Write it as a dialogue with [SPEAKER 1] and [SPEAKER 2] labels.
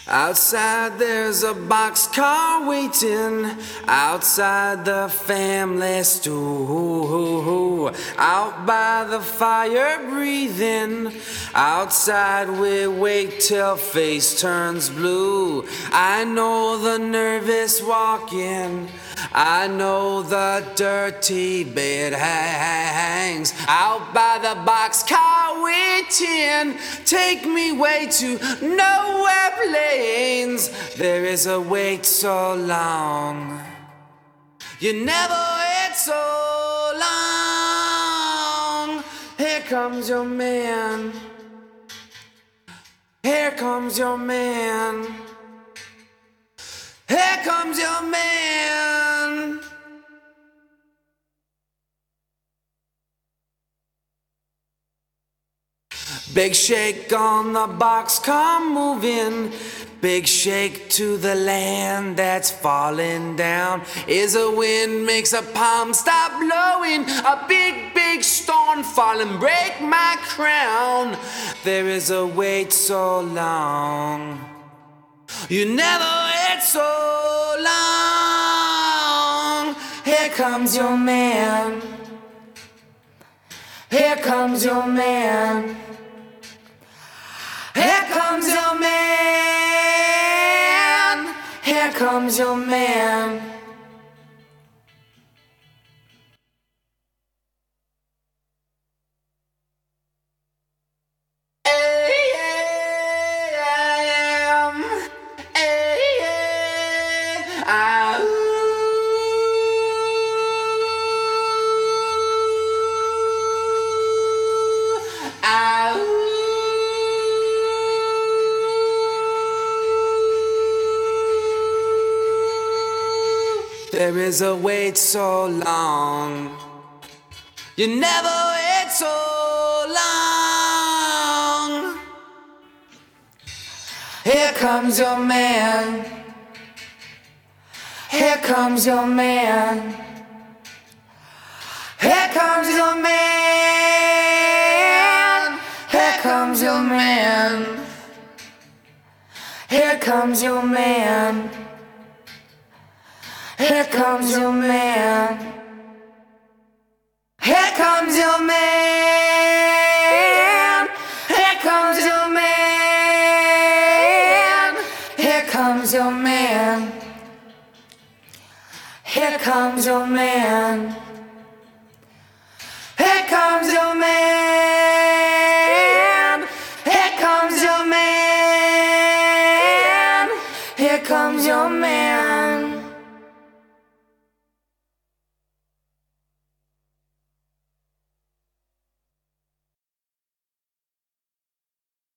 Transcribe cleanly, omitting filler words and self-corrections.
[SPEAKER 1] Outside there's a boxcar waiting, outside the family stew. Out by the fire breathing, outside we wait till face turns blue. I know the nervous walking, I know the dirty bed hangs. Out by the boxcar waiting, take me way to nowhere plains. There is a wait so long, you never wait so long. Here comes your man, here comes your man, here comes your man. Big shake on the boxcar moving, big shake to the land that's falling down. Is a wind makes a palm stop blowing, a big storm falling, break my crown. There is a wait so long, you never wait so long. Here comes your man, here comes your man, here comes your man, here comes your man. There is a wait so long, you never wait so long. Here comes your man, here comes your man, here comes your man, here comes your man, here comes your man. Here comes your man, here comes your man, here comes your man, here comes your man, here comes your man, here comes your man, here comes your man, here comes your man.